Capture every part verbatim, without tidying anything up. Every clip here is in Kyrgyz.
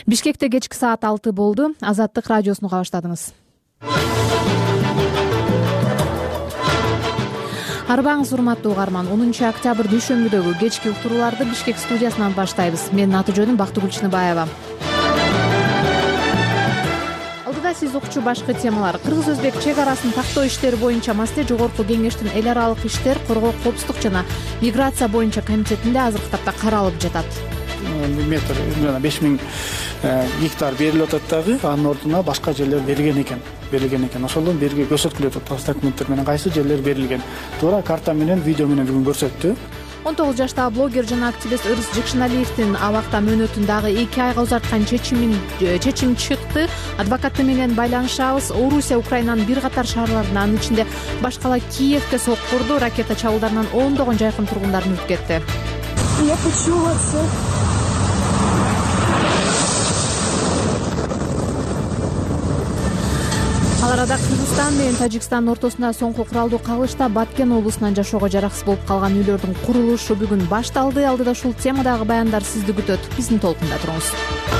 Бишкекте кечки саат алты болду. Азаттык радиосуну уга баштадыңыз. Арбаңыз урматтуу угарман. онунчу октябрь дүйшөмбүдөгү кечки уктурууларды Бишкек студиясынан баштайбыз. Менин аты жөнүм Бактыгүл Чыныбаева. Алдыда сиз укчу башкы темалар. Кыргыз-өзбек чек арасын тактоо иштери боюнча Масте Жогорку Кеңештин эл аралык иштер, коргоо, коопсуздук жана миграция боюнча комитетинде азыркы тапта каралып жатат. метр беш миң гектар берилип атат дагы, анын ордуна башка жерлер берилген экен. берилген экен. Ошондон берги көрсөткүлөт атат документтер менен кайсы жерлер берилген. Туура карта менен, видео менен бүгүн көрсөттү. он тогуз жаштагы блогер жана активист Ырыс Жекшеналиевдин абакта мөөнөтүн дагы эки айга узарткан чечимин чечим чыкты. Адвокаты менен байланышабыз. Орусия Украинанын бир катар шаарларына, анын ичинде башкала Киевке соккурду. Ракета чабуулдарынан ондогон жайкын тургундарын үтүп кетти. Я почула всё. Ал арада Кыргызстан менен Тажикстандын ортосунда соңку куралдуу кагылышта Баткен облусунан жашоого жараксыз болуп калган үйлөрдүн курулушу бүгүн башталды. Алдыда ушул темадагы баяндар сизди күтөт. Биздин толкунда туруңуз.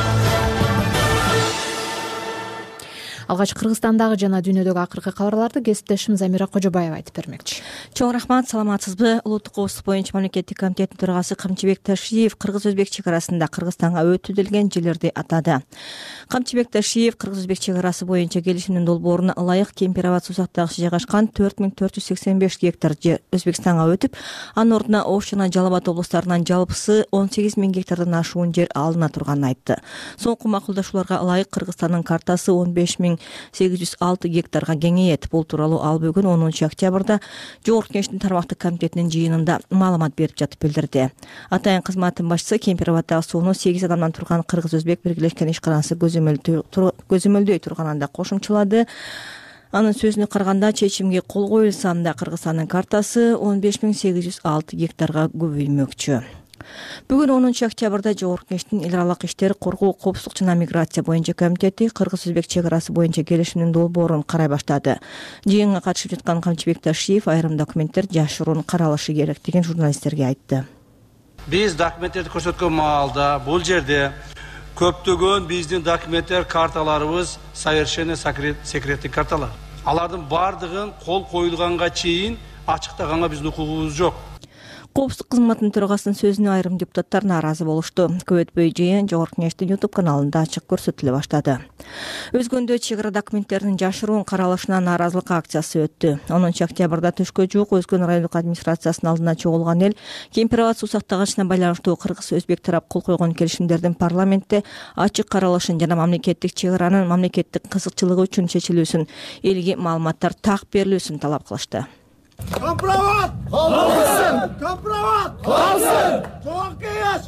Алгач Кыргызстандагы жана дүйнөдөгү акыркы кабарларды кесиптешим Замира Кожобаева айтып бермекчи. Чоң рахмат, саламатсызбы? Улуттук коопсуздук боюнча мамлекеттик комитеттин төрагасы Камчыбек Ташиев Кыргыз-өзбек чек арасында Кыргызстанга өтүү делген жерлерди атады. Камчыбек Ташиев Кыргыз-өзбек чек арасы боюнча келишимдин долбооруна ылайык Кемпир-Абад сусактагычы жайгашкан төрт миң төрт жүз сексен беш гектар жер Өзбекстанга өтүп, анын ордуна Ош жана Жалал Абад облустарынан жалпысы он сегиз миң гектардан ашуун жер алына турганын айтты. Соңку макулдашууларга ылайык Кыргызстандын картасы он беш миң сегиз жүз алты гектарга кеңейет. Бул тууралуу ал бүгүн онунчу октябрда Жогорку Кеңештин тармактык комитетинин жыйынында маалымат берип жатып билдирди. Атайын кызматтын башчысы Кемпир-Абаддагы сууну сегиз адамдан турган Кыргыз-өзбек биргелешкен ишканасы көзөмөлдөй турганын да кошумчалады. Анын сөзүнө караганда, чечимге кол коюлса да Кыргызстандын картасы он беш миң сегиз жүз алты гектарга көбөймөкчү. Бүгүн онунчу октябрда Жогорку Кеңештин эл аралык иштер, коргоо, коопсуздук жана миграция боюнча комитети Кыргыз-өзбек чек арасы боюнча келишимдин долбоорун карай баштады. Жыйынга катышып жаткан Камчыбек Ташиев айрым документтер жашыруун каралышы керектигин журналисттерге айтты. Биз документтерди көрсөткөн маалда бул жерде көптөгөн биздин документтер, карталарыбыз совершенно секретный карталар. Алардын бардыгын кол коюлганга чейин ачыктаганга биздин укугубуз жок. Коопсуздук кызматынын төрагасынын сөзүнө айрым депутаттар нааразы болушту. Көп өтпөй жыйын Жогорку Кеңештин YouTube каналында ачык көрсөтүлө баштады. Өзгөндө чек ара документтеринин жашыруун каралышына нааразылык акциясы өттү. онунчу октябрда түшкө жук Өзгөн райондук администрациясынын алдына чогулган эл Кемпир-Абад сусактагычына байланыштуу Кыргыз-өзбек тарап кол койгон келишимдердин парламентте ачык каралышын жана мамлекеттик чек аранын мамлекеттик кызыкчылыгы үчүн чечилүүсүн, элге маалыматтар так берилүүсүн талап кылышты. Компромат! Калсын! Компромат! Калсын! Жогорку Кеңеш!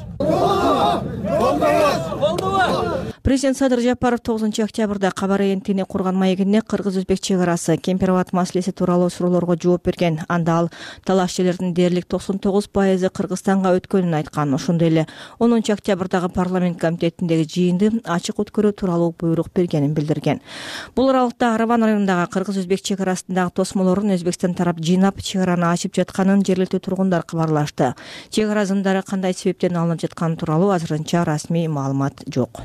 Президент Садыр Жапаров тогузунчу октябрда Кабар агенттигине курган маегинде Кыргыз-өзбек чек арасы Кемпир-Абад маселеси тууралуу суроолорго жооп берген. Анда ал талаш жерлердин дээрлик токсон тогуз пайызы Кыргызстанга өткөнүн айткан. Ошондой эле онунчу октябрдагы парламент комитетиндеги жыйынды ачык өткөрүү тууралуу буйрук бергенин билдирген. Бул аралыкта Араван районундагы Кыргыз-өзбек чек арасындагы тосмолорун Өзбекстан тарап жыйнап чек араны ачып жатканын жергиликтүү тургундар кабарлашты. Чек ара зымдары кандай себептен алынып жатканы тууралуу азырынча расмий маалымат жок.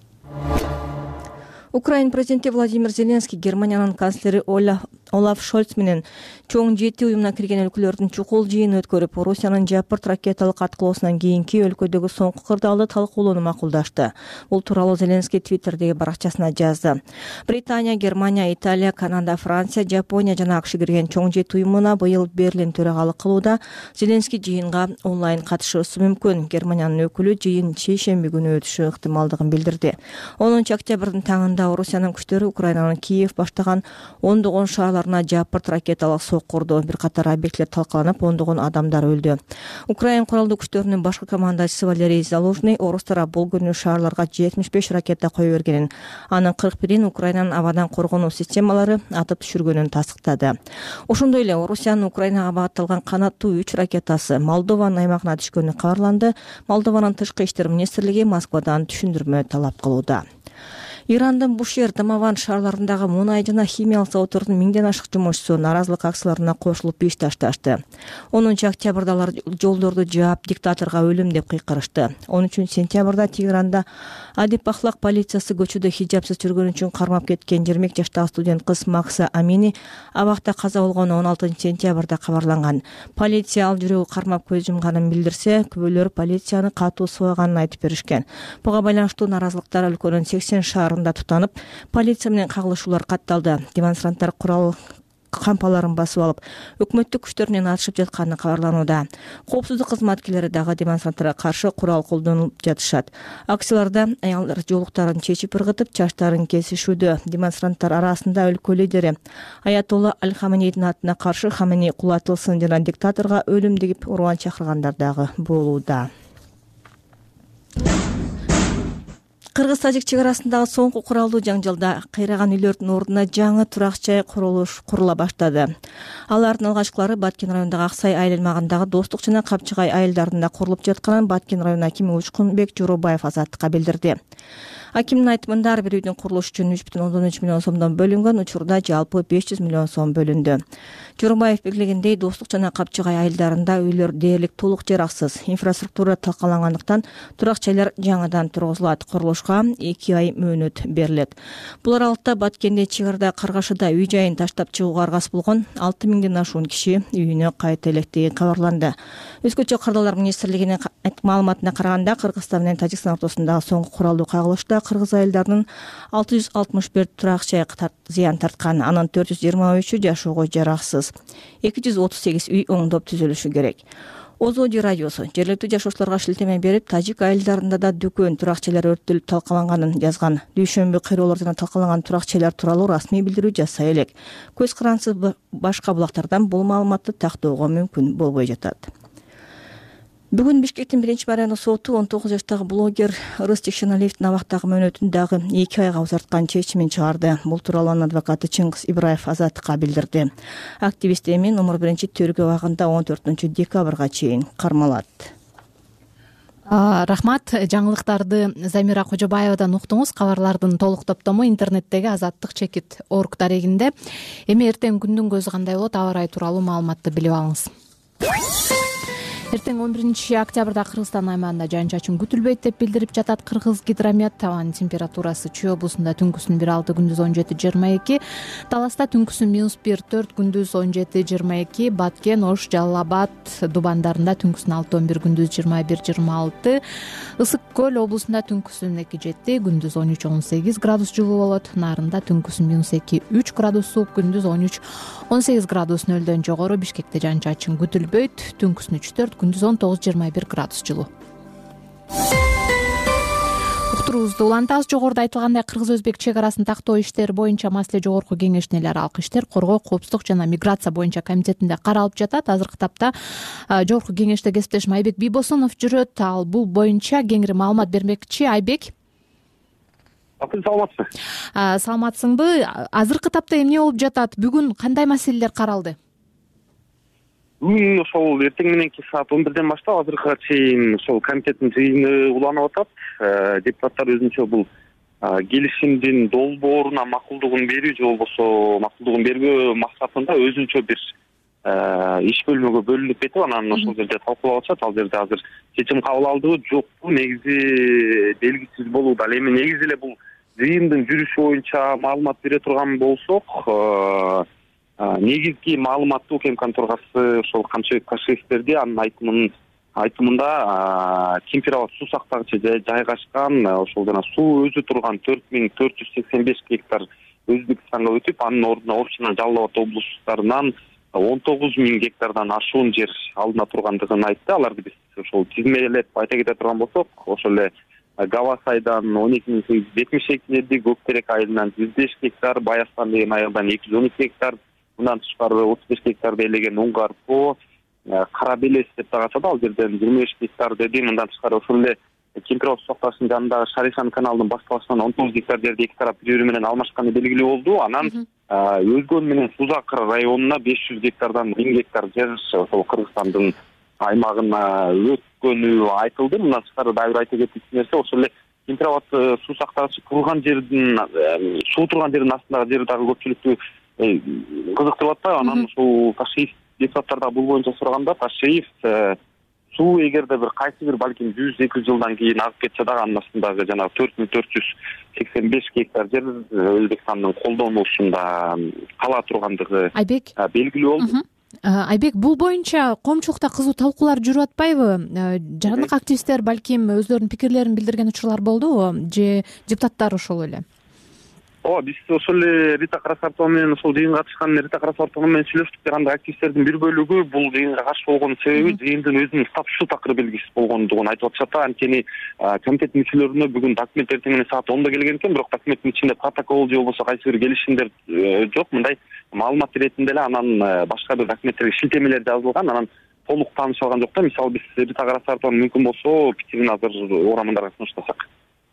Украина президенти Владимир Зеленский Германиянын канцлери Олаф Шольц менен чоң жети уюмуна кирген өлкөлөрдүн чукул жыйын өткөрүп, Орусиянын жапырт ракеталык аткылоосунан кийинки өлкөдөгү соңку кырдаалды талкуулоону макулдашты. Бул тууралуу Зеленский Твиттердеги баракчасына жазды. Британия, Германия, Италия, Канада, Франция, Жапония жана АКШ кирген чоң жети уюмуна быйыл Берлин төрагалык кылууда. Зеленский жыйынга онлайн катышуусу мүмкүн. Германиянын өкүлү жыйын шейшемби күнү өтүшү ыктымалдыгын билдирди. онунчу октябрдын таңында Орусиянын күчтөрү Украинанын Киев баштаган ондогон шаарларына жапырт ракеталык соккурду. Бир катар объекттер талкаланып, ондогон адамдар өлдү. Украин куралдуу күчтөрүнүн башкы командачысы Валерий Залужный орус тарап бул күнү шаарларга жетимиш беш ракета кое бергенин, анын кырк бирин Украинанын абадан коргонуу системалары атып түшүргөнүн тастыктады. Ошондой эле Орусиянын Украинага багытталган канаттуу үч ракетасы Молдованын аймагына түшкөнү кабарланды. Молдованын тышкы иштер министрлиги Москвадан түшүндүрмө талап кылууда. Ирандын Бушер, Дамаван шаарларындагы мунай жана химиялык заводдордун миңден ашык жумушчусу нааразылык акцияларына кошулуп беш ташташты. онунчу октябрда алар жолдорду жаап, диктаторго өлүм деп кыйкырышты. он үчүнчү сентябрда Тегеранда Адип Ахлак полициясы көчөдө хижапсыз жүргөн үчүн кармап кеткен жыйырма эки жаштагы студент кыз Макса Амини абакта каза болгону он алтынчы сентябрда кабарланган. Полиция ал жүрөгү кармап көз жумганын билдирсе, күбөлөр полицияны катуу сойганын айтып беришкен. Буга байланыштуу нааразылыктар өлкөнүн сексен шаарында тутанып, полиция менен кагылышуулар катталды. Демонстранттар курал кампаларын басып алып, өкмөттүк күчтөр менен атышып жатканы кабарланууда. Коопсуздук кызматкерлери дагы демонстранттарга каршы курал колдонуп жатышат. Акцияларда аялдар жоолуктарын чечип ыргытып, чачтарын кесишүүдө. Демонстранттар арасында өлкө лидери Аятолла Аль-Хаменейдин атына каршы Хаменей кулатылсын жана диктаторго өлүм деп уран чакыргандар дагы болууда. Кыргыз-Тажик чек арасындагы соңку куралдуу жаңжалда кыйраган үйлөрдүн ордуна жаңы турак жай курулуш курула баштады. Алардын алгачкылары Баткен районундагы Аксай айыл аймагындагы Достук жана Капчыгай айылдарында курулуп жатканын Баткен району акими Учкунбек Жорубаев Азаттыкка билдирди. Акимдин айтымында ар бир үйдүн курулушу үчүн үч бүтүн ондон үч миллион сомдон бөлүнгөн, учурда жалпы беш жүз миллион сом бөлүндү. Жорубаев белгилегендей, Достук жана Капчыгай айылдарында үйлөр дээрлик толук жараксыз. Инфраструктура талкалангандыктан турак жайлар жаңадан тургузулат. Курулушка эки ай мөөнөт берилет. Бул аралыкта Баткенде, Чыгарда, Каргашыда үй жайын таштап чыгууга аргасыз болгон алты миңден ашуун киши үйүнө кайта электиги кабарланды. Өзгөчө Кырдаалар министрлигинин маалыматына караганда, Кыргызстан менен Тажикстан ортосундагы соңку куралдуу кагылышта кыргыз айылдарынын алты жүз алтымыш бир турак жай зыян тарткан, анын төрт жүз жыйырма үчү жашоого жараксыз. эки жүз отуз сегиз үй оңдоп түзүлүшү керек. Озоди радиосу жергиликтүү жашоочуларга шилтеме берип, Тажик айылдарында да дүкөн турак жайлар өрттөлүп талкаланганын жазган. Дүйшөмбү кыйроолор жана талкаланган турак жайлар тууралуу расмий билдирүү жасай элек. Көз карансыз башка булактардан бул маалыматты тактоого мүмкүн болбой жатат. Бүгүн Бишкектин биринчи райондук соту он тогуз жаштагы блогер Ырыс Жекшеналиевдин абактагы мөөнөтүн дагы эки айга узарткан чечимин чыгарды. Бул тууралуу анын адвокаты Чыңгыз Ибраев Азаттыкка билдирди. Активист эми номер биринчи төргө абагында он төртүнчү декабрга чейин кармалат. Рахмат, жаңылыктарды Замира Кожобаевадан уктуңуз. Кабарлардын толук топтому интернеттеги азаттык чекит точка орг дарегинде. Эми эртең күндүн көзү кандай болот, аба ырайы тууралуу маалыматты билип алыңыз. Эртең он биринчи октябрда Кыргызстан аймагында жаан-чачын күтүлбөйт деп билдирип жатат Кыргыз гидромет. Табан температурасы Чүй облусунда түнкүсүн бир алты, күндүз он жети жыйырма эки, Таласта түнкүсүн минус бир төрт, күндүз он жети жыйырма эки, Баткен, Ош, Жалал Абад дубандарында түнкүсүн алты он бир, күндүз жыйырма бир жыйырма алты, Ысык көл облусунда түнкүсүн эки жети, күндүз он үч он сегиз градус жылуу болот. Нарында түнкүсүн минус эки үч градус суук, күндүз он үч он сегиз градус нөлдөн жогору. Бишкекте жаан-чачын күтүлбөйт, түнкүсүн үч төрт, күндүз он тогуз жыйырма бир градус жылуу. Уктуруубузду улантабыз. Жогоруда айтылгандай, кыргыз-өзбек чек арасын тактоо иштери боюнча маселе жогорку кеңештин эл аралык иштер, коргоо, коопсуздук жана миграция боюнча комитетинде каралып жатат. Азыркы тапта жогорку кеңеште кесиптешим Айбек Бийбосунов жүрөт. Ал бул боюнча кеңири маалымат бермекчи. Айбек, саламатсызбы? Саламатсыңбы? Азыркы тапта эмне болуп жатат? Бүгүн кандай маселелер каралды? Бүгүн ошол эртең мененки саат он бирден баштап азыркыга чейин ошол комитеттин жыйыны уланып атат. Депутаттар өзүнчө бул келишимдин долбооруна макулдугун берүү же болбосо макулдугун бербөө максатында өзүнчө бир иш бөлмөгө бөлүнүп кетип, анан ошол жерде талкуулап атышат. Ал жерде азыр чечим кабыл алдыбы, жокпу, негизи белгисиз болууда. Ал эми негизи эле бул жыйындын жүрүшү боюнча маалымат бере турган болсок, негизги маалыматты УКМ конторгасы ошол Камчыбек Кашиев берди. Анын айтымын айтымында Кемпир-Абад суу сактагычы жайгашкан, ошол жана суу өзү турган төрт миң төрт жүз сексен беш гектар Өзбекстанга өтүп, анын ордуна Ош жана Жалал Абад облустарынан он тогуз миң гектардан ашуун жер алдына тургандыгын айтты. Аларды биз ошол тизмелеп айта кете турган болсок, ошол эле Гавасайдан он эки миң сегиз жүз жетимиш эки гектар, Көктерек айылынан жүз беш гектар, Баястан деген айылдан эки жүз он эки гектар, мындан тышкары отуз беш гектар белеген Уңгарпо, Кара Белес деп дагы атады, ал жерден жыйырма беш гектар деди. Мындан тышкары ошол эле Кемпир-Абад суу сактагычынын жанындагы Шаришан каналынын башталышынан он тогуз гектар жерди эки тарап бири бири менен алмашканы белгилүү болду. Анан Өзгөн менен Сузакыр районуна беш жүз гектардан миң гектар жер ошол Кыргызстандын аймагына өткөнү айтылды. Мындан тышкары дагы бир айта кетчү нерсе, ошол эле Кемпирабад суу сактагычы курулган жердин суу турган жердин астындагы жер дагы көпчүлүктү кызыктырып атпайбы? Анан ушул Ташиев депутаттар да бул боюнча сураганда, Ташиев суу эгерде бир кайсы бир балким жүз эки жүз жылдан кийин агып кетсе дагы анын астындагы жанагы төрт миң төрт жүз сексен беш гектар жер Өзбекстандын колдонуусунда кала тургандыгы Айбек белгилүү болду. Айбек, бул боюнча коомчулукта кызуу талкуулар жүрүп атпайбы? Жарандык активисттер балким өздөрүнүн пикирлерин билдирген учурлар болдубу же депутаттар ошол эле? Ооба, биз ошол эле Рита Карасартова менен ошол жыйынга катышкан Рита Карасартова менен сүйлөштүк. Жарандык активисттердин бир бөлүгү бул жыйынга каршы болгон себеби жыйындын өзүнүн статусу такыр белгисиз болгондугун айтып атышат. Анткени комитет мүчөлөрүнө бүгүн документ эртең менен саат онда келген экен, бирок документтин ичинде протокол же болбосо кайсы бир келишимдер жок. Мындай маалымат иретинде эле анан башка бир документтерге шилтемелер жазылган, анан толук тааныша алган жок да. Мисалы биз Рита Карасартованын мүмкүн болсо пикирин азыр урамандарга сунуштасак.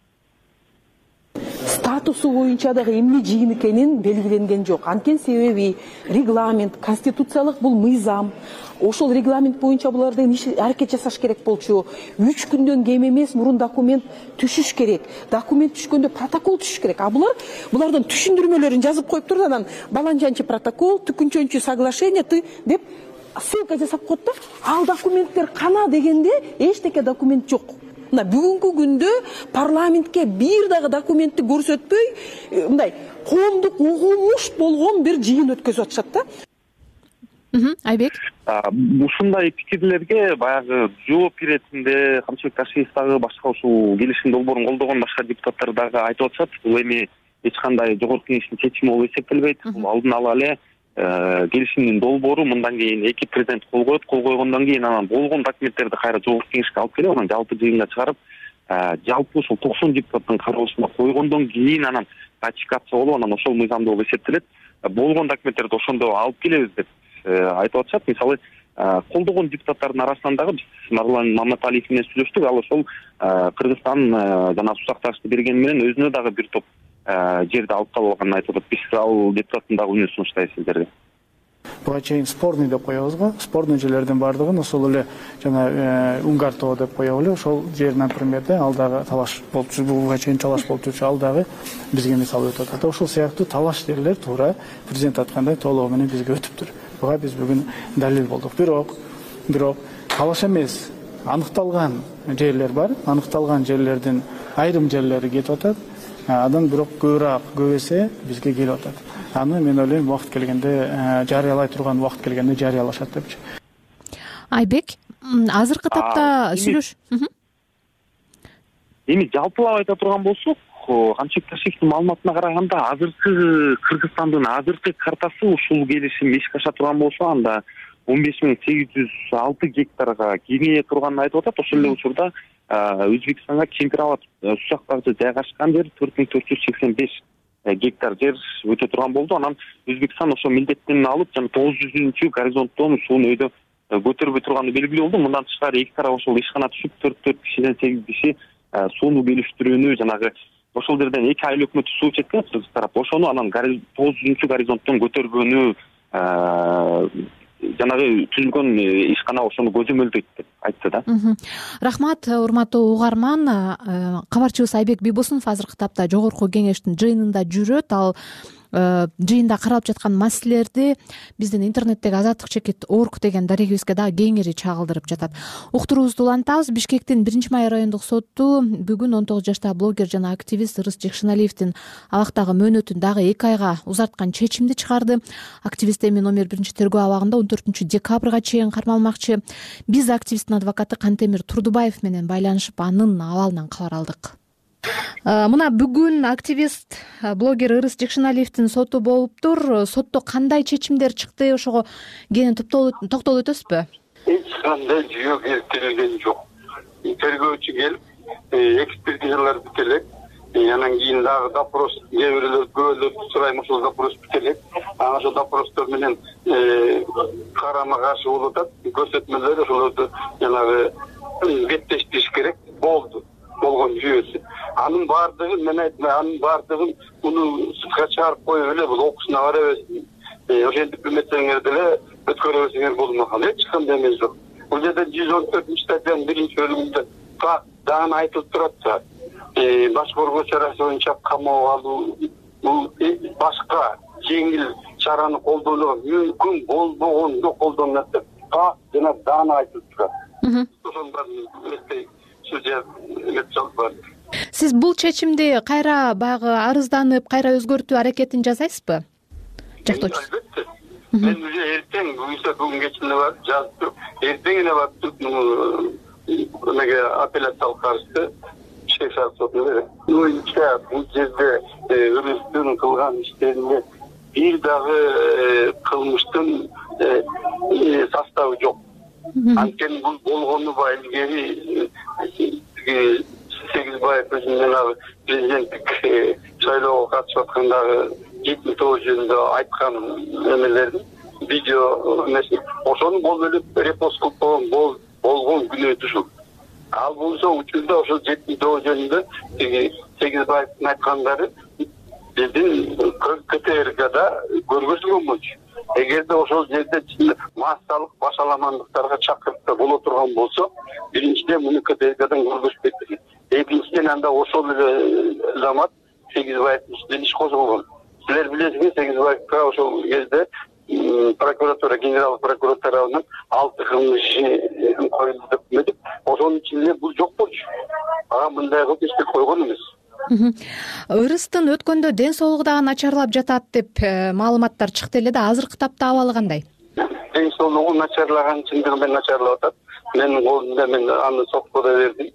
Статусу боюнча дагы эмне жыйын экенин белгиленген жок. Анткени себеби регламент, конституциялык бул мыйзам. Ошол регламент боюнча булардын иш аракет жасаш керек болчу. үч күндөн кем эмес мурун документ түшүш керек. Документ түшкөндө протокол түшүш керек. А булар булардын түшүндүрмөлөрүн жазып коюп туруп, анан баланчанчы протокол, түкүнчөнчү соглашение деп ссылка жасап коет да. Ал документтер кана дегенде эчтеке документ жок. Мына бүгүнкү күндө парламентке бир дагы документти көрсөтпөй, мындай коомдук угулуш болгон бир жыйын өткөзүп атышат да. Айбек, ушундай пикирлерге баягы жооп иретинде Камчыбек Ташиев дагы башка ушул келишим долбоорун колдогон башка депутаттар дагы айтып атышат. Бул эми эч кандай жогорку кеңештин чечими болуп эсептелбейт. Бул алдын ала эле келишимдин долбоору, мындан кийин эки президент кол коет, кол койгондон кийин анан болгон документтерди кайра жогорку кеңешке алып келип, анан жалпы жыйынга чыгарып, жалпы ушул токсон депутаттын кароосуна койгондон кийин анан ратификация болуп, анан ошол мыйзамдуу болуп эсептелет. Болгон документтерди ошондо алып келебиз деп айтып атышат. Мисалы, колдогон депутаттардын арасынан дагы биз Нурлан Маматалиев менен сүйлөштүк. Ал ошол Кыргызстан жана суу сактагычты бергени менен өзүнө дагы бир топ жерди алып калып алганын айтып атат. Биз ал депутаттын дагы үнүн сунуштайбыз сиздерге. Буга чейин спорный деп коебуз го. Спорный жерлердин баардыгын ошол эле жана Унгарто деп коебуз эле. Ошол жер, например, ал дагы талаш болуп жүрчү, буга чейин талаш болуп жүрчү, ал дагы бизге мисалы өтүп атат. Ошол сыяктуу талаш жерлер туура президент айткандай толугу менен бизге өтүптүр. Буга биз бүгүн далил болдук. Бирок, бирок талаш эмес, аныкталган жерлер бар. Аныкталган жерлердин айрым жерлери кетип атат. Адан бирок көбүрөөк көбөйсө бизге келип атат. Аны мен ойлойм убакыт келгенде жарыялай турган убакыт келгенде жарыялашат депчи. Айбек, азыркы тапта сүйлөш. Эми жалпылап айта турган болсок, Камчыбек Ташиевдин маалыматына караганда азыркы Кыргызстандын азыркы картасы ушул келишим ишке аша турган болсо, анда он беш миң сегиз жүз алты гектарга кеңейе турганын айтып атат. Ошол эле учурда Өзбекстанга Кемпирабад суу сактагычы жайгашкан жер төрт миң төрт жүз сексен беш гектар жер өтө турган болду. Анан Өзбекстан ошо милдеттенме алып, жана тогуз жүзүнчү горизонттон сууну өйдө көтөрбөй турганы белгилүү болду. Мындан тышкары эки тарап ошол ишкана түшүп, төрт төрт кишиден сегиз киши сууну бөлүштүрүүнү, жанагы ошол жерден эки айыл өкмөтү суу чеккен Кыргыз тарап. Ошону анан тогуз жүзүнчү горизонттон көтөрбөнү жанагы түзүлгөн ишкана ошону көзөмөлдөйт деп айтты да. Рахмат, урматтуу угарман. Кабарчыбыз Айбек Бийбосунов азыркы тапта жогорку кеңештин жыйынында жүрөт. Ал жыйында каралып жаткан маселелерди биздин интернеттеги Азаттык чекит орг деген дарегибизге дагы кеңири чагылдырып жатат. Уктуруубузду улантабыз. Бишкектин биринчи май райондук сотту бүгүн он тогуз жаштагы блогер жана активист Ырыс Жекшеналиевдин абактагы мөөнөтүн дагы эки айга узарткан чечимди чыгарды. Активист эми номер биринчи тергөө абагында он төртүнчү декабрга чейин кармалмакчы. Биз активисттин адвокаты Кантемир Турдубаев менен байланышып, анын абалынан кабар алдык. Мына бүгүн активист блогер Ырыс Жекшеналиевдин соту болуптур. Сотто кандай чечимдер чыкты, ошого кенен токтолуп өтөсүзбү? Эч кандай жүйө келтирилген жок. Тергөөчү келип, экспертизалар бүтелек, анан кийин дагы допрос, кээ бирөөлөр көбөлөр сурайм, ошол допрос бүтелек. Анан ошол допростор менен карама каршы болуп атат. Көрсөтмөлөр ошолорду жанагы беттештириш керек болду. Болгон жүйөсү. Анын баардыгын мен айтмай, анын баардыгын муну сутка чыгарып коюп эле бул окуусуна бара берсин. Ошентип эметсеңер деле өткөрө берсеңер болмок. Эч кандай эмес жок. Бул жерде жүз он төртүнчү статьянын биринчи бөлүгүндө факт дагы айтылып турат. башкаруу чарасы боюнча камоого алуу бул башка жеңил чараны колдонууга мүмкүн болбогондо колдонулат деп так жана даана айтылып турат. Ошонун баарын эметпей судья эметип салып. Сиз бул чечимди кайра баягы арызданып кайра өзгөртүү аракетин жасайсызбы? Жактоочу. Албетте. Мен уже эртең буюрса бүгүн кечинде барып жазып туруп, эртең эле барып эмеге апелляциялык карызды шейшар сотуна берет. Оюнча бул жерде Ырыстын кылган иштеринде бир дагы кылмыштын составы жок. Анткени бул болгонуба илгери Сегизбаев өзүнүн жанагы президенттик шайлоого катышып аткандагы жетимтоо жөнүндө айткан эмелерин видео эмеси ошону болуп эле репост кылып койгон болгон күнөөтү ушул. Ал болсо учурда ошол жетимтоо жөнүндө Сегизбаевдин айткандары биздин КТРКда көргөзүлгөн болчу. Эгерде ошол жерде массалык башаламандыктарга чакырып боло турган болсо, биринчиден муну КТРКдан көргөзбөйт. Экинчиден анда ошол эле замат Сегизбаевдин үстүнөн иш козголгон. Силер билесиңер, Сегизбаевга ошол кезде прокуратура, генерал прокуратуранын алты кылмыш иши коюлду деп эметип, ошонун ичинде бул жок болчу. Ага мындай кылып иштеп койгон эмес. Ырыстын өткөндө ден соолугу дагы начарлап жатат деп маалыматтар чыкты эле да, азыркы тапта абалы кандай? Ден соолугу начарлаган чындыгы менен начарлап атат. Менин колумда мен аны сотко да бердим.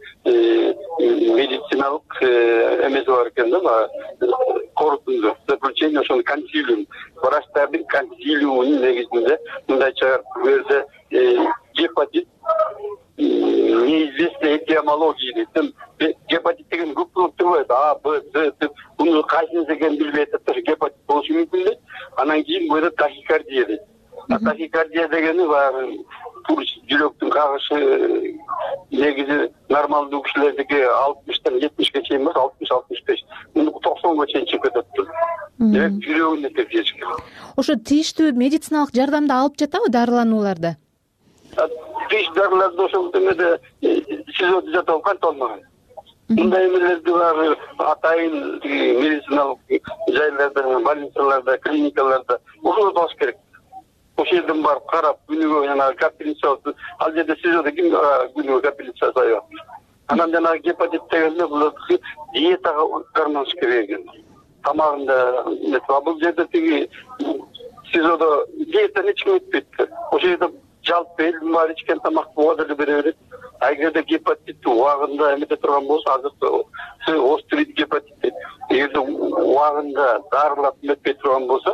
Медициналык эмеси бар экен да, корутунду. Заключение ошол консилиум, врачтардын консилиумунун негизинде мындай чыгарып берди. Гепатит неизвестной этиомологии дейт. Гепатит деген көп болуп турбайбы? А, Б, С деп муну кайсынысы экенин билбей атат, гепатит болушу мүмкүн дейт. Анан кийин бойдо тахикардия дейт. Тахикардия дегени баягы пульс, жүрөктүн кагышы негизи нормалдуу кишилердики алтымыштан жетимишке чейин эмес, алтымыш алтымыш беш. Муну токсонго чейин чыгып кетет. Демек жүрөгүнө текшериш керек. Ошо тийиштүү медициналык жардамды алып жатабы дарыланууларды? Тийиштүү дарыларды ошол эмеде СИЗОдо жатып кантип алмаган. Мындай эмелерди баары атайын медициналык жайларда, больницаларда, клиникаларда ошолорду алыш керек. Ошол жерден барып карап, күнүгө жанагы капельница, ал жерде СИЗОдо ким күнүгө капельница сайат. Анан жанагы гепатит дегенде бул диетага карманыш керек экен. Тамагында эмес, а бул жерде тиги СИЗОдо диетаны эч ким өтпөйт. Ошол жерде жалпы элдин баары ичкен тамакты убада эле бере берет. А эгерде гепатит убагында эмете турган болсо, азыр острый гепатит дейт. Эгерде убагында дарылап эметпей турган болсо,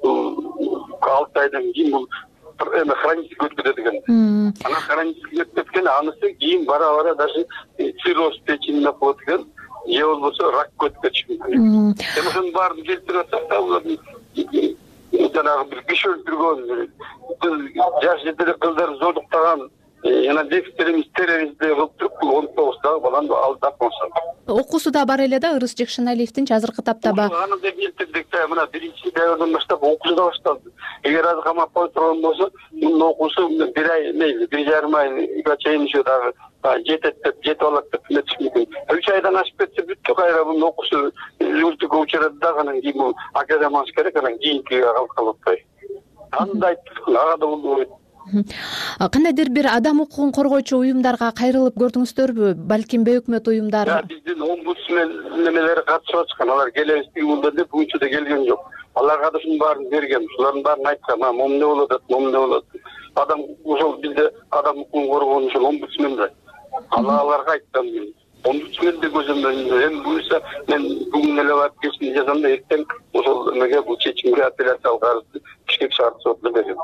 алты айдан кийин бул эме хронический өткөрөт экен. Анан хронический өтүп кеткен, анысы кийин бара бара даже цирроз печени болот экен, же болбосо рак өтүп кетиши мүмкүн. Эми ошонун баарын келтирип атсак да, булардын жанагы бир киши өлтүргөн, жаш жерде кыздар зордуктаган, жана экстремист, террорист деп кылып туруп, он тогуздагы баланы алдап койсун. Окуусу да бар эле да, Ырыс Жекшеналиевдин азыркы таптаба. Аны да келтирдик да, мына биринчи дайрдан баштап окуусу да башталды. Эгер азыр камап кое турган болсо, мунун окуусу бир ай, мейли, бир жарым айга чейин иши дагы жетет деп, жетип алат деп эметиш мүмкүн. үч айдан ашып кетсе бүттү, кайра мунун окуусу өлтүккө учурат да, анан кийин бул академиясы керек, анан кийинкиге калып атпай. Аны да айттык, ага да болбойт. Кандайдыр бир адам укугун коргоочу уюмдарга кайрылып көрдүңүздөрбү? Балким бейөкмөт уюмдар. Биздин омбудсмен немелери катышып атышкан, алар келебиз бүгүндө деп бүгүнчө да келген жок. Аларга да ушунун баарын берген, ушулардын баарын айткан, момундай болот, момундай болот. Адам ошол бизде адам укугун коргоон ушул омбудсмен да. Аларга айткан. Омбудсмен де көзөмөлүндө. Эми буюрса мен бүгүн эле барып кечинде жазам да, эртең ошол эмеге бул чечимге апелляциялык арызды Бишкек шаардык сотуна берем.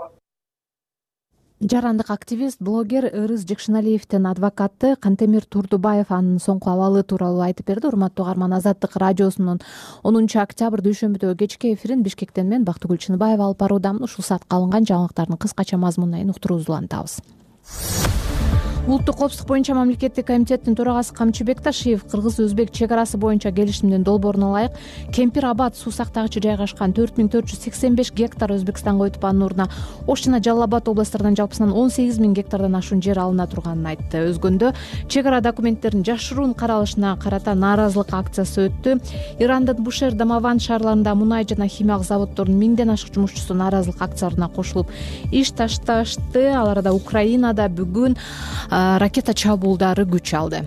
Жарандык активист, блогер Ырыс Жекшеналиевдин адвокаты Кантемир Турдубаев анын соңку абалы тууралуу айтып берди. Урматтуу угарман, Азаттык радиосунун онунчу октябрь дүйшөмбүдөгү кечки эфирин Бишкектен мен Бактыгүл Чыныбаева алып баруудамын. Ушул саатка алынган жаңылыктардын кыскача мазмунун уктуруубузду улантабыз. улуттук коопсуздук боюнча мамлекеттик комитеттин төрагасы Камчы Бекташиев кыргыз өзбек чек арасы боюнча келишимдин долбооруна ылайык Кемпир Абад суу сактагычы жайгашкан төрт миң төрт жүз сексен беш гектар Өзбекстанга өтүп, анын ордуна Ош жана Жалал Абад областтарынан жалпысынан он сегиз миң гектардан ашуун жер алына турганын айтты. Өзгөндө чек ара документтерин жашыруун каралышына карата нааразылык акциясы өттү. Ирандын Бушер, Дамаван шаарларында мунай жана химиялык заводдордун миңден ашык жумушчусу нааразылык акцияларына кошулуп иш ташташты. Ал арада Украинада бүгүн ракета чабуулдары күч алды.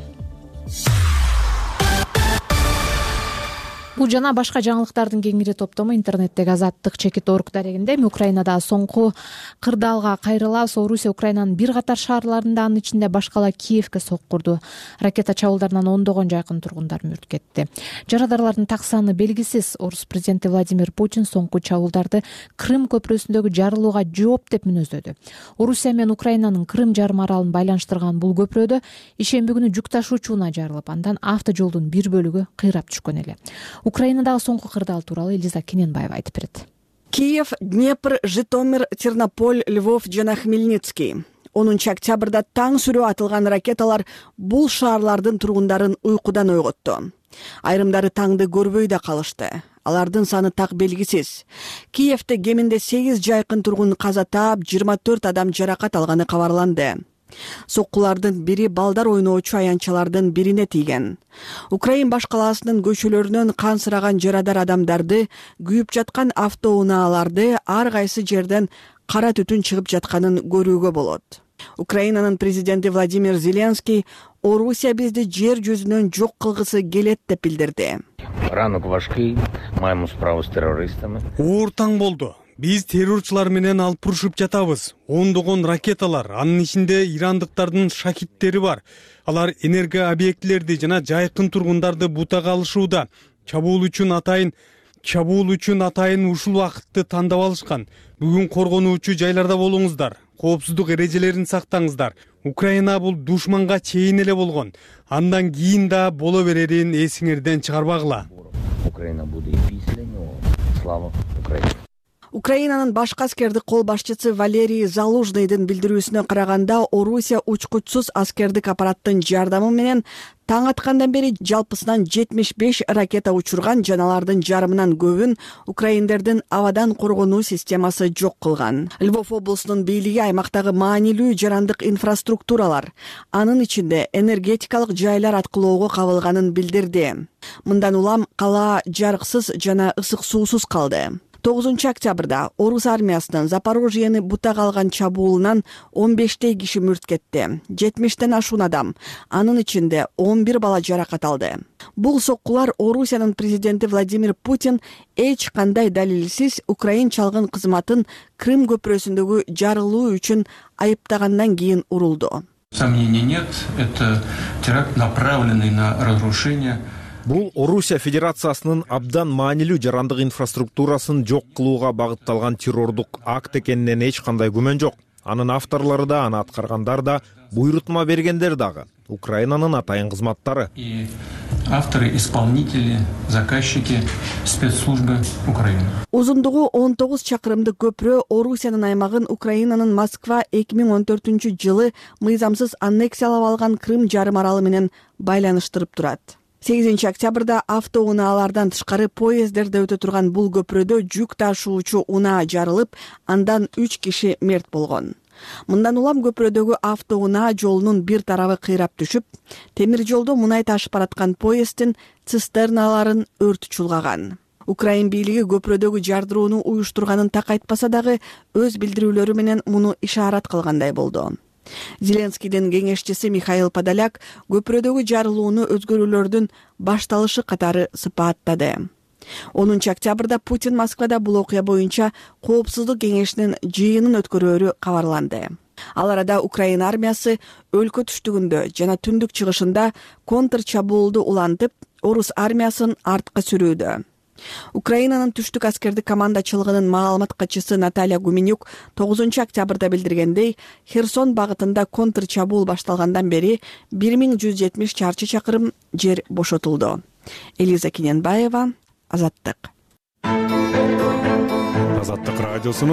Бул жана башка жаңылыктардын кеңири топтому интернеттеги Азаттык чекит орг дарегинде Украинада соңку кырдаалга кайрылабыз. Орусия Украинанын бир катар шаарларында, анын ичинде башкала Киевке соккурду. Ракета чабуулдарынан ондогон жакын тургундар мүрт кетти. Жарадарлардын так саны белгисиз. Орус президенти Владимир Путин соңку чабуулдарды Крым көпүрөсүндөгү жарылууга жооп деп мүнөздөдү. Орусия менен Украинанын Крым жарым аралын байланыштырган бул көпүрөдө ишемби күнү жүк ташуучу унаа жарылып, андан автожолдун бир бөлүгү кыйрап түшкөн эле. Украинадагы соңку кырдаал тууралуу Элиза Кененбаева айтып берет. Киев, Днепр, Житомир, Тернополь, Львов жана Хмельницкий. онунчу октябрда таң сүрөө атылган ракеталар бул шаарлардын тургундарын уйкудан ойготту. Айрымдары таңды көрбөй да калышты. Алардын саны так белгисиз. Киевде кеминде сегиз жайкын тургун каза таап, жыйырма төрт адам жаракат алганы кабарланды. Соккулардын бири балдар ойноочу аянтчалардын бирине тийген. Украин баш калаасынын көчөлөрүнөн кансыраган жарадар адамдарды, күйүп жаткан автоунааларды, ар кайсы жерден кара түтүн чыгып жатканын көрүүгө болот. Украинанын президенти Владимир Зеленский Орусия бизди жер жүзүнөн жок кылгысы келет деп билдирди. Ранок важкий, маємо справу з терористами. Оор таң болду. Биз террорчулар менен алпурушуп жатабыз. Ондогон ракеталар, анын ичинде ирандыктардын шахиттери бар. Алар энерго объектилерди жана жайкын тургундарды бутага алышууда. Чабуул үчүн атайын, чабуул үчүн атайын ушул убакытты тандап алышкан. Бүгүн коргонуучу жайларда болуңуздар. Коопсуздук эрежелерин сактаңыздар. Украина бул душманга чейин эле болгон. Андан кийин да боло берерин эсиңерден чыгарбагыла. Украина буде и після нього. Слава Україні. Украинанын башкы аскердик кол башчысы Валерий Залужныйдын билдирүүсүнө караганда, Орусия учкучсуз аскердик аппараттын жардамы менен таң аткандан бери жалпысынан жетимиш беш ракета учурган, жаналардын жарымынан көбүн украиндердин абадан коргонуу системасы жок кылган. Львов облусунун бийлиги аймактагы маанилүү жарандык инфраструктуралар, анын ичинде энергетикалык жайлар аткылоого кабылганын билдирди. Мындан улам кала жарыксыз жана ысык суусуз калды. тогузунчу октябрда Орус армиясынын Запорожьени бутага алган чабуулунан он бештей киши мүрт кетти. жетимиштен ашуун адам, анын ичинде он бир бала жаракат алды. Бул соккулар Орусиянын президенти Владимир Путин эч кандай далилсиз Украин чалгын кызматын Крым көпүрөсүндөгү жарылуу үчүн айыптагандан кийин урулду. Сомнений нет, это теракт, направленный на разрушение. Бул Орусия Федерациясынын абдан маанилүү жарандык инфраструктурасын жок кылууга багытталган террордук акт экенинен эч кандай күмөн жок. Анын авторлору да, аны аткаргандар да, буйрутма бергендер дагы Украинанын атайын кызматтары. И авторы, исполнители, заказчики, спецслужбы Украины. Узундугу он тогуз чакырымдык көпүрө Орусиянын аймагын Украинанын Москва эки миң он төртүнчү жылы мыйзамсыз аннексиялап алган Крым жарым аралы менен байланыштырып турат. сегизинчи октябрда автоунаалардан тышкары поезддерде өтө турган бул көпүрөдө жүк ташуучу унаа жарылып, андан үч киши мерт болгон. Мындан улам көпүрөдөгү автоунаа жолунун бир тарабы кыйрап түшүп, темир жолдо мунай ташып бараткан поезддин цистерналарын өрт чулгаган. Украин бийлиги көпүрөдөгү жардырууну уюштурганын так айтпаса дагы, өз билдирүүлөрү менен муну ишарат кылгандай болду. Зеленскийдин кеңешчиси Михаил Подоляк көпүрөдөгү жарылууну өзгөрүүлөрдүн башталышы катары сыпаттады. онунчу октябрда Путин Москвада бул окуя боюнча коопсуздук кеңешинин жыйынын өткөрөөрү кабарланды. Ал арада Украина армиясы өлкө түштүгүндө жана түндүк чыгышында контр чабуулду улантып, Орус армиясын артка сүрүүдө. Украинанын түштүк аскердик командачылыгынын маалымат катчысы Наталья Гуменюк тогузунчу октябрда билдиргендей, Херсон багытында контр чабуул башталгандан бери бир миң жүз жетимиш чарчы чакырым жер бошотулду. Элиза Кененбаева, Азаттык. Азаттык радиосунун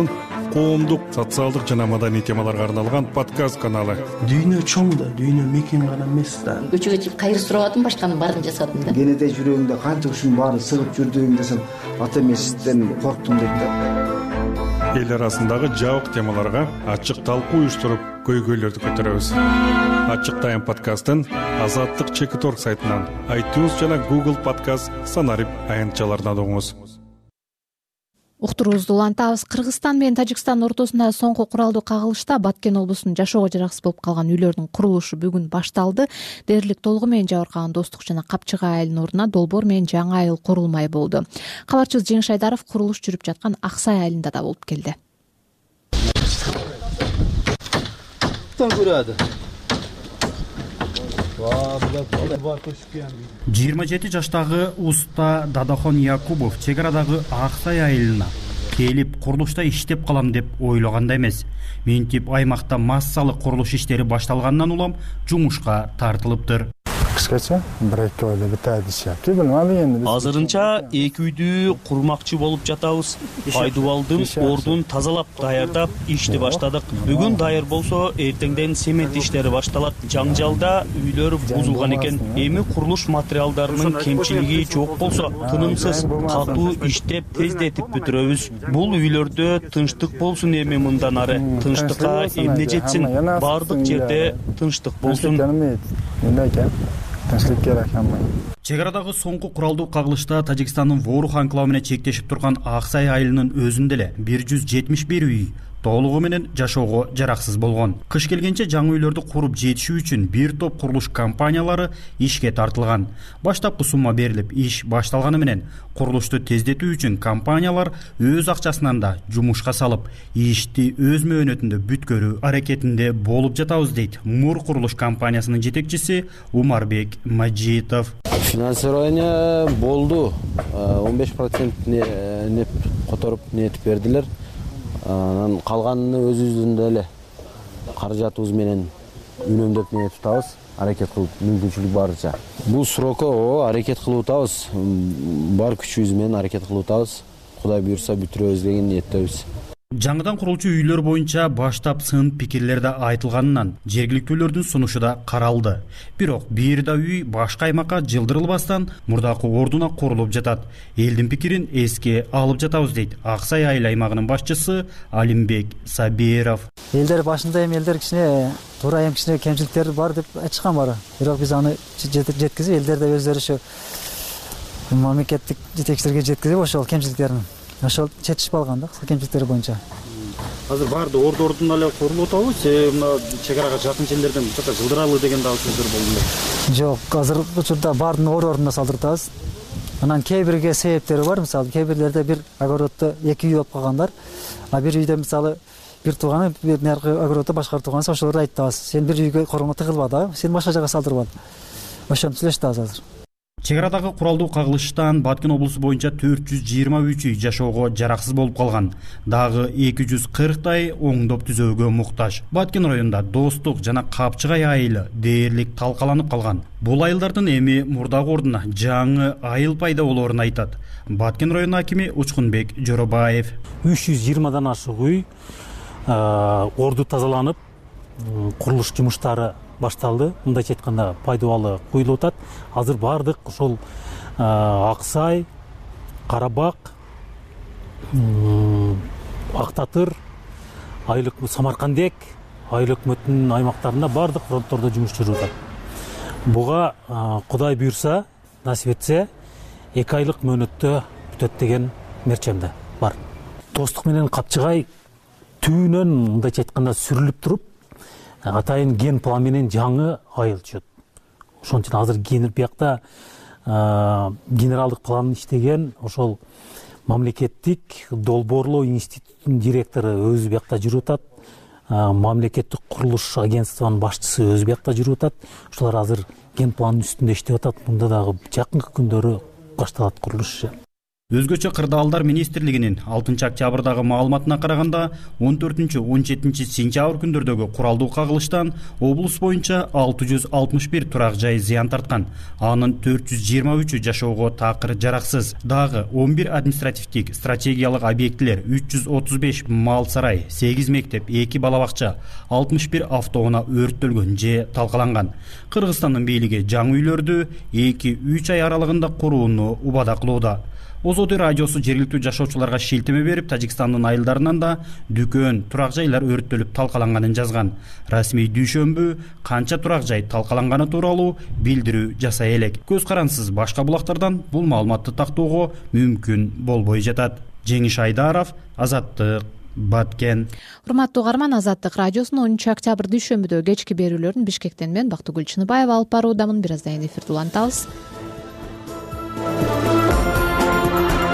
коомдук, социалдык жана маданий темаларга арналган подкаст каналы. Дүйнө чоң да, дүйнө мекен гана эмес да. Көчөгө чыгып кайыр сурап атам, башканын баарын жасадым да. Кенеде жүрөгүңдө канча ушунун баары сыгып жүрдүң десем, ата эмесизден корктум дейт да. Эл арасындагы жабык темаларга ачык талкуу уюштуруп, көйгөйлөрдү көтөрөбүз. Ачык Тайм подкастын Азаттык чекит точка орг сайтынан, iTunes жана Google подкаст санарип аянтчаларынан угуңуз. Уктуруубузду улантабыз. Кыргызстан менен Тажикстан ортосунда соңку куралдуу кагылышта Баткен облусунун жашоого жараксыз болуп калган үйлөрдүн курулушу бүгүн башталды. Дээрлик толугу менен жабыркаган Достук жана Капчыгай айылынын ордуна Долбоор менен Жаңы айыл курулмай болду. Кабарчыбыз Жеңиш Айдаров курулуш жүрүп жаткан Аксай айылында да болуп келди. жыйырма жети жаштагы уста Дадахон Якубов чек арадагы Аксай айылына келип курулушта иштеп калам деп ойлогондой эмес. Мынтип аймакта массалык курулуш иштери башталгандан улам жумушка тартылыптыр. Кышкача бир-эки ойло бүтөт дешет. Билмейм энди. Азырынча эки үйдү курмакчы болуп жатабыз. Пайдубалдын ордун тазалап, даярдап ишти баштадык. Бүгүн дайыр болсо, эртеңден семент иштери башталат. Жаңжалда үйлөр бузулган экен. Эми курулуш материалдарынын кемчилиги жок болсо, тынымсыз катуу иштеп тездетип бүтүрөбүз. Бул үйлөрдө тынчтык болсун, эми мындан ары тынчтыкка эмне жетсин? Бардык жерде тынчтык болсун. Чек арадагы соңку куралдуу кагылышта Тажикстандын Ворух анклавы менен чектешип турган Аксай айылынын өзүндө эле бир жүз жетимиш бир үй толугу менен жашоого жараксыз болгон. Кыш келгенче жаңы үйлөрдү куруп жетишүү үчүн бир топ курулуш компаниялары ишке тартылган. Баштапкы сумма берилип, иш башталганы менен курулушту тездетүү үчүн компаниялар өз акчасынан да жумушка салып, ишти өз мөөнөтүндө бүткөрүү аракетинде болуп жатабыз дейт Мур курулуш компаниясынын жетекчиси Умарбек Маджитов. Финансирование болду. он беш процент не которуп нетип бердилер. Анан калганын өзүбүздүн эле каражатыбыз менен үнөмдөп нетип атабыз, аракет кылып мүмкүнчүлүк барынча. Бул срокко аракет кылып атабыз, бар күчүбүз менен аракет кылып атабыз. Кудай буйрса бүтүрөбүз деген ниеттебиз. Жаңыдан курулчу үйлөр боюнча баштап сын пикирлер да айтылганынан жергиликтүүлөрдүн сунушу да каралды. Бирок бир да үй башка аймакка жылдырылбастан мурдакы ордуна курулуп жатат. Элдин пикирин эске алып жатабыз дейт Аксай айыл аймагынын башчысы Алимбек Сабиров. Элдер башында эми элдер кичине туура эми кичине кемчиликтер бар деп айтышкан бара. Бирок биз аны жеткизип, элдер да өздөрү ошо мамлекеттик жетекчилерге жеткизип ошол кемчиликтерин ошол чечишип алган да, кемчиликтери боюнча. Азыр баарды орду ордуна эле курулуп атабы, же мына чек арага жакын жерлерден бутакка жылдыралы деген дагы сөздөр болду. Жок, азыр учурда баардын ор ордуна салдырып атабыз. Анан кээ бирге себептери бар, мисалы кээ бирлерде бир огороддо эки үй болуп калгандар, а бир үйдө мисалы бир тууганы наркы огороддо башкар тууганы ошолорду айтабыз. Сен бир үйгө короңго тыгылба, сен башка жака салдырып ал. Ошентип сүйлөштүбүз азыр. Чек арадагы куралдуу кагылыштан Баткен облусу боюнча төрт жүз жыйырма үч үй жашоого жараксыз болуп калган. Дагы эки жүз кырктай оңдоп түзөөгө муктаж. Баткен районунда Достук жана Капчыгай айылы дээрлик талкаланып калган. Бул айылдардын эми мурдагы ордуна жаңы айыл пайда болоорун айтат Баткен району акими Учкунбек Жоробаев. үч жүз жыйырмадан ашык үй орду тазаланып, курулуш жумуштары башталды. Мындайча айтканда пайдубалы куюлуп атат. Азыр бардык ошол Аксай, Карабак, Актатыр, айыл Самаркандек айыл өкмөтүнүн аймактарында бардык фронттордо жумуш жүрүп атат. Буга Кудай буйрса, насип этсе, эки айлык мөөнөттө бүтөт деген мерчемде бар. Достук менен Капчыгай түбүнөн мындайча айтканда сүрүлүп туруп, атайын ген план менен жаңы айыл түшөт. Ошон үчүн азыр генер биякта генералдык план иштеген ошол мамлекеттик долбоорлоо институтунун директору өзү биякта жүрүп атат. Мамлекеттик курулуш агентствонун башчысы өзү биякта жүрүп атат. Ошолор азыр ген пландын үстүндө иштеп атат. Мында дагы жакынкы күндөрү башталат курулуш. Өзгөчө Кырдаалдар министрлигинин алтынчы октябрдагы маалыматына караганда он төртүнчү он жетинчи сентябрь күндөрдөгү куралдуу кагылыштан облус боюнча алты жүз алтымыш бир турак жай зыян тарткан. Анын төрт жүз жыйырма үчү жашоого такыр жараксыз. Дагы он бир административдик стратегиялык объектилер, үч жүз отуз беш мал сарай, сегиз мектеп, эки бала бакча, алтымыш бир автоунаа өрттөлгөн же талкаланган. Кыргызстандын бийлиги жаңы үйлөрдү эки үч ай аралыгында курууну убада кылууда. Озоди радиосу жергиликтүү жашоочуларга шилтеме берип, Тажикстандын айылдарынан да дүкөн, турак жайлар өрттөлүп талкаланганын жазган. Расмий дүйшөмбү канча турак жай талкаланганы тууралуу билдирүү жасай элек. Көз карансыз башка булактардан бул маалыматты тактоого мүмкүн болбой жатат. Жеңиш Айдаров, Азаттык, Баткен. Урматтуу угарман, Азаттык радиосунун онунчу октябрь дүйшөмбүдө кечки берүүлөрүн Бишкектен мен Бактыгүл Чыныбаева алып баруудамын. Бир аздан кийин эфирди улантабыз.